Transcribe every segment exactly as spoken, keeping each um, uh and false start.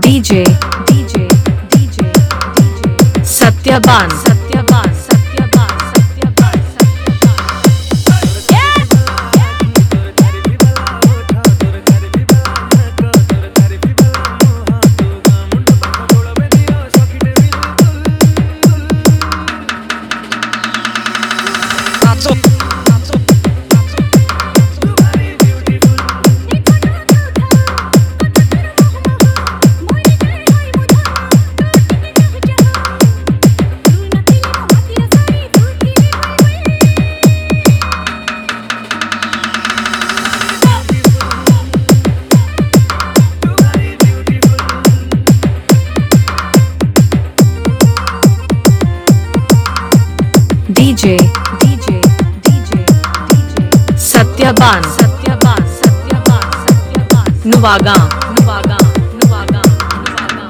DJ DJ DJ DJ Satyaban Satyaban Satyaban Satyaban DJ DJ DJ DJ Satyaban Satyaban Satyaban Satyaban Nuaga Nuaga Nuaga Nuaga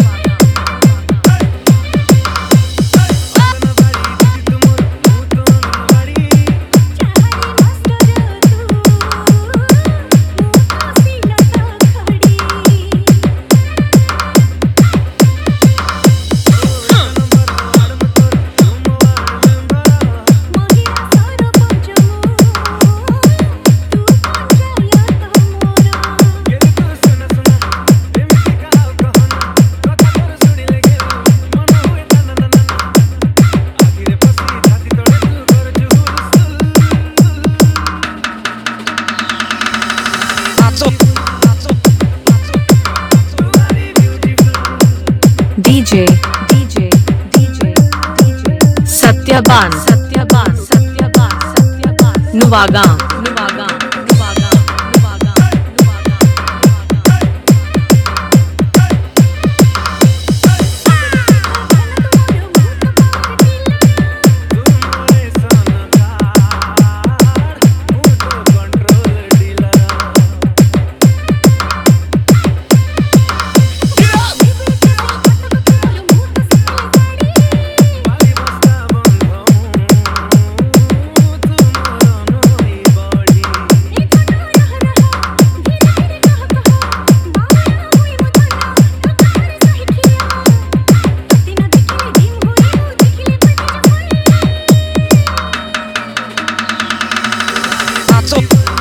DJ DJ DJ DJ Satyaban Satyaban Satyaban Satyaban Nuaga Nuaga Nuaga Nuaga So